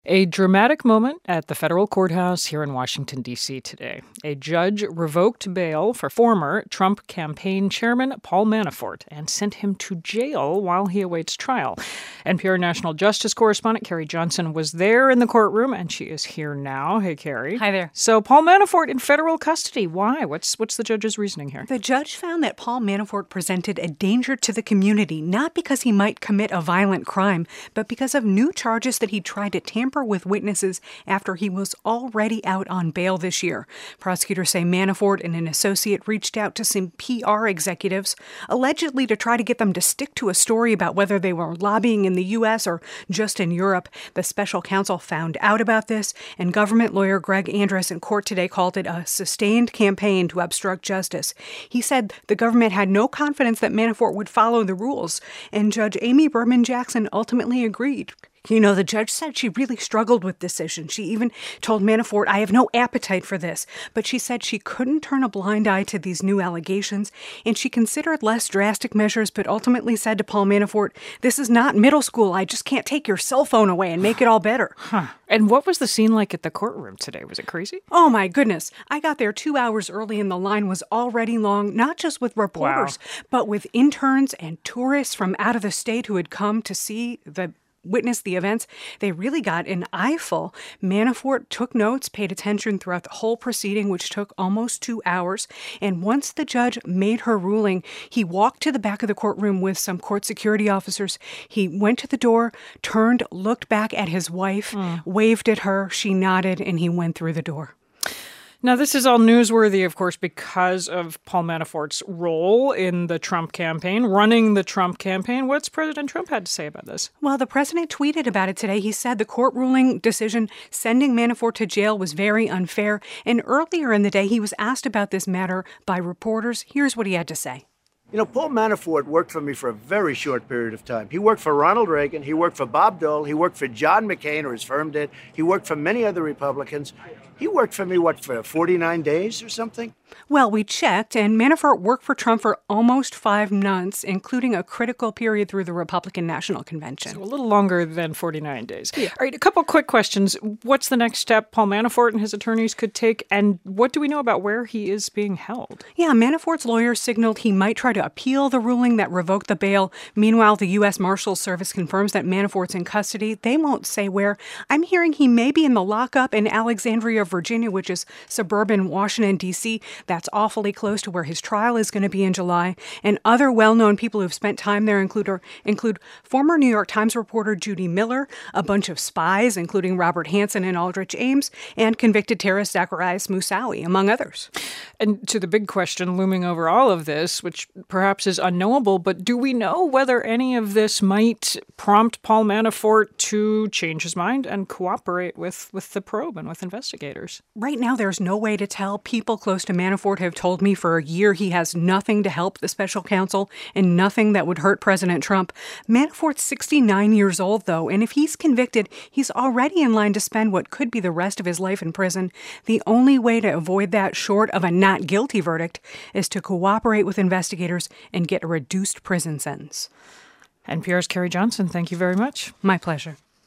A dramatic moment at the federal courthouse here in Washington, D.C. today. A judge revoked bail for former Trump campaign chairman Paul Manafort and sent him to jail while he awaits trial. NPR national justice correspondent Carrie Johnson was there in the courtroom, and she is here now. Hey, Carrie. Hi there. So Paul Manafort in federal custody. Why? What's the judge's reasoning here? The judge found that Paul Manafort presented a danger to the community, not because he might commit a violent crime, but because of new charges that he tried to tamper with witnesses after he was already out on bail this year. Prosecutors say Manafort and an associate reached out to some PR executives, allegedly to try to get them to stick to a story about whether they were lobbying in the U.S. or just in Europe. The special counsel found out about this, and government lawyer Greg Andrus in court today called it a sustained campaign to obstruct justice. He said the government had no confidence that Manafort would follow the rules, and Judge Amy Berman Jackson ultimately agreed. You know, the judge said she really struggled with decision. She even told Manafort, "I have no appetite for this." But she said she couldn't turn a blind eye to these new allegations, and she considered less drastic measures, but ultimately said to Paul Manafort, "This is not middle school. I just can't take your cell phone away and make it all better." And what was the scene like at the courtroom today? Was it crazy? Oh, my goodness. I got there 2 hours early, and the line was already long, not just with reporters, but with interns and tourists from out of the state who had come to witness the events. They really got an eyeful. Manafort took notes, paid attention throughout the whole proceeding, which took almost 2 hours. And once the judge made her ruling, he walked to the back of the courtroom with some court security officers. He went to the door, turned, looked back at his wife, waved at her. She nodded, and he went through the door. Now, this is all newsworthy, of course, because of Paul Manafort's role in the Trump campaign, running the Trump campaign. What's President Trump had to say about this? Well, the president tweeted about it today. He said the court ruling decision sending Manafort to jail was very unfair. And earlier in the day, he was asked about this matter by reporters. Here's what he had to say. You know, Paul Manafort worked for me for a very short period of time. He worked for Ronald Reagan. He worked for Bob Dole. He worked for John McCain, or his firm did. He worked for many other Republicans. He worked for me, for 49 days or something? Well, we checked, and Manafort worked for Trump for almost 5 months, including a critical period through the Republican National Convention. So a little longer than 49 days. Yeah. All right, a couple quick questions. What's the next step Paul Manafort and his attorneys could take, and what do we know about where he is being held? Yeah, Manafort's lawyers signaled he might try to appeal the ruling that revoked the bail. Meanwhile, the U.S. Marshals Service confirms that Manafort's in custody. They won't say where. I'm hearing he may be in the lockup in Alexandria, Virginia, which is suburban Washington, D.C. That's awfully close to where his trial is going to be in July. And other well-known people who've spent time there include former New York Times reporter Judy Miller, a bunch of spies, including Robert Hansen and Aldrich Ames, and convicted terrorist Zacarias Moussaoui, among others. And to the big question looming over all of this, which perhaps is unknowable, but do we know whether any of this might prompt Paul Manafort to change his mind and cooperate with the probe and with investigators? Right now, there's no way to tell. People close to Manafort have told me for a year he has nothing to help the special counsel and nothing that would hurt President Trump. Manafort's 69 years old, though, and if he's convicted, he's already in line to spend what could be the rest of his life in prison. The only way to avoid that, short of a not guilty verdict, is to cooperate with investigators and get a reduced prison sentence. NPR's Carrie Johnson, thank you very much. My pleasure.